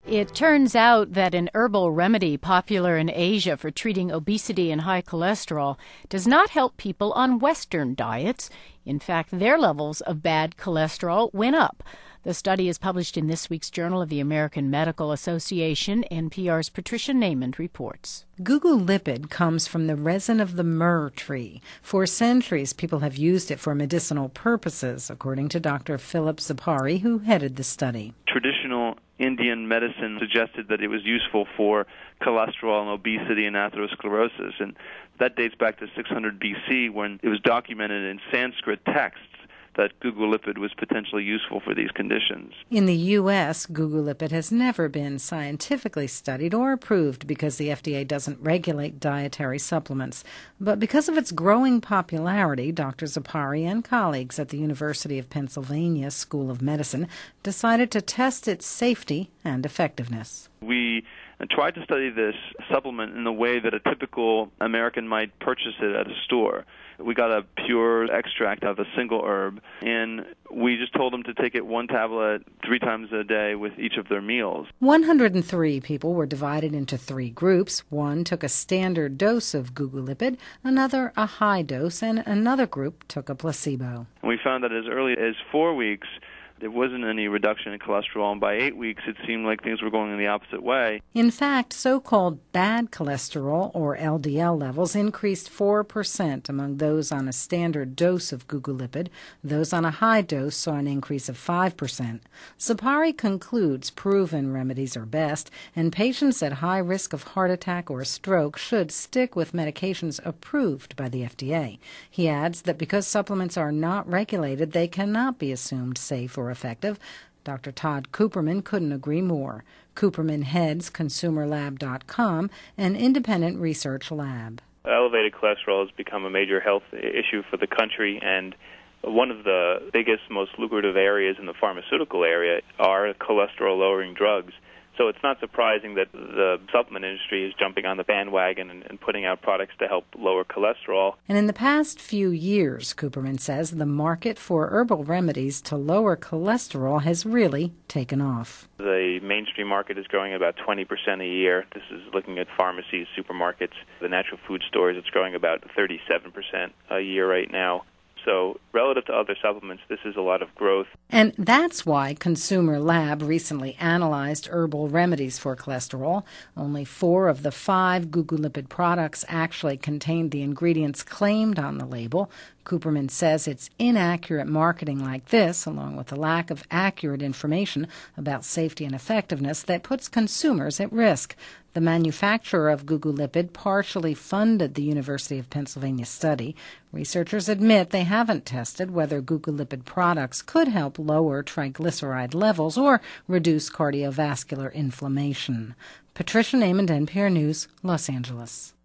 It turns out that an herbal remedy popular in Asia for treating obesity and high cholesterol does not help people on Western diets. In fact, their levels of bad cholesterol went up. The study is published in this week's Journal of the American Medical Association. NPR's Patricia Neyman reports. Gugu Lipid comes from the resin of the myrrh tree. For centuries, people have used it for medicinal purposes, according to Dr. Philip Zipari, who headed the study. Traditional Indian medicine suggested that it was useful for cholesterol and obesity and atherosclerosis, and that dates back to 600 BC when it was documented in Sanskrit texts that Gugu Lipid was potentially useful for these conditions. In the U.S., Gugu Lipid has never been scientifically studied or approved because the FDA doesn't regulate dietary supplements. But because of its growing popularity, Dr. Zipari and colleagues at the University of Pennsylvania School of Medicine decided to test its safety and effectiveness. We tried to study this supplement in the way that a typical American might purchase it at a store. We got a pure extract of a single herb, and we just told them to take it one tablet 3 times a day with each of their meals. 103 people were divided into 3 groups. One took a standard dose of Gugu Lipid, another a high dose, and another group took a placebo. And we found that as early as 4 weeks, there wasn't any reduction in cholesterol, and by 8 weeks it seemed like things were going in the opposite way. In fact, so-called bad cholesterol, or LDL levels, increased 4% among those on a standard dose of Gugu Lipid. Those on a high dose saw an increase of 5%. Zipari concludes proven remedies are best, and patients at high risk of heart attack or stroke should stick with medications approved by the FDA. He adds that because supplements are not regulated, they cannot be assumed safe or effective. Dr. Todd Cooperman couldn't agree more. Cooperman heads ConsumerLab.com, an independent research lab. Elevated cholesterol has become a major health issue for the country, and one of the biggest, most lucrative areas in the pharmaceutical area are cholesterol-lowering drugs. So it's not surprising that the supplement industry is jumping on the bandwagon and putting out products to help lower cholesterol. And in the past few years, Cooperman says, the market for herbal remedies to lower cholesterol has really taken off. The mainstream market is growing about 20% a year. This is looking at pharmacies, supermarkets, the natural food stores. It's growing about 37% a year right now. So relative to other supplements, this is a lot of growth. And that's why Consumer Lab recently analyzed herbal remedies for cholesterol. Only 4 of the 5 Gugu Lipid products actually contained the ingredients claimed on the label. Cooperman says it's inaccurate marketing like this, along with the lack of accurate information about safety and effectiveness, that puts consumers at risk. The manufacturer of Gugu Lipid partially funded the University of Pennsylvania study. Researchers admit they haven't tested whether Gugu Lipid products could help lower triglyceride levels or reduce cardiovascular inflammation. Patricia Neyman, NPR News, Los Angeles.